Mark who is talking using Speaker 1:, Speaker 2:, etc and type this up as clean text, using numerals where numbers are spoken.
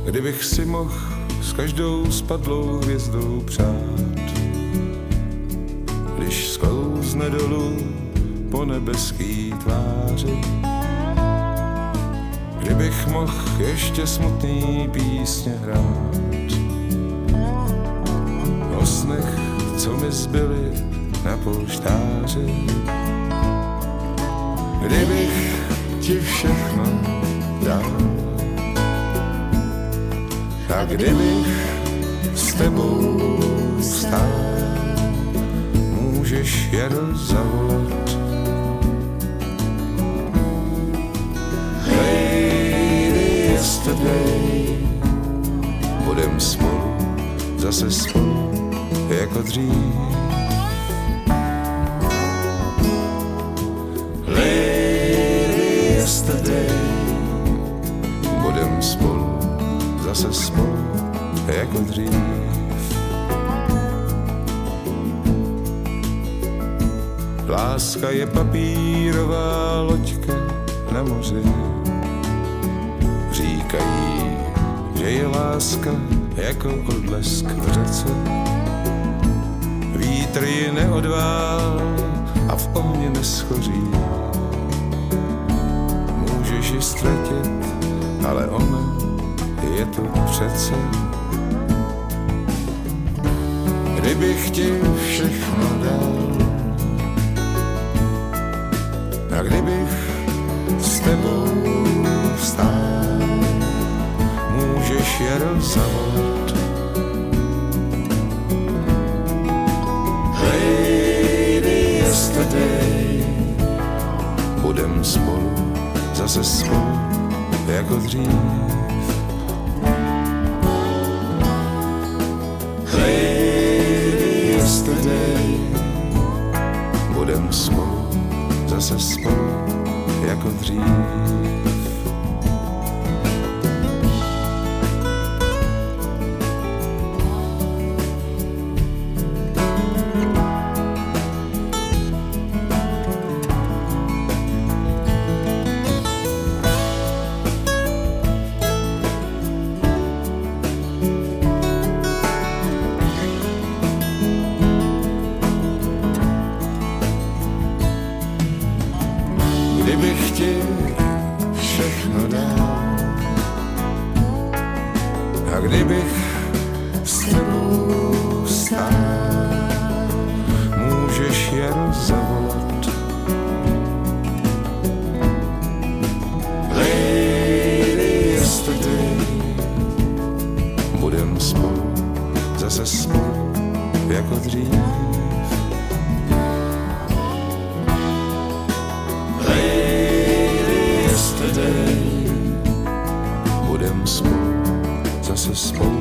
Speaker 1: kdybych si mohl s každou spadlou hvězdou přát. Když sklouzne dolů po nebeský tváři, kdybych mohl ještě smutný písně hrát. O snech, co mi zbyly na polštáři, kdybych ti všechno dal. A kdybych s tebou stál, můžeš jen zavolat. Lady yesterday, budem spolu, zase spolu, jako dřív. Lady yesterday, budem spolu, zase spolu, jako dřív. Láska je papírová loďka na moři. Říkají, že je láska jako odlesk v řece. Vítr ji neodvál a v ohni neschoří. Můžeš ji ztratit, ale ona je to přece. Kdybych ti všechno dal a kdybych s tebou vstál, můžeš jen zavolat. Lady yesterday, budem spolu, zase spolu, jako dřív. Lady yesterday, budem spolu, zase spolu, jako dřív. Kdybych ti všechno dal a kdybych s tebou stál, můžeš jen zavolat. Lady yesterday, budem spolu, zase spolu, jako dřív. Budem spolu, zase spolu,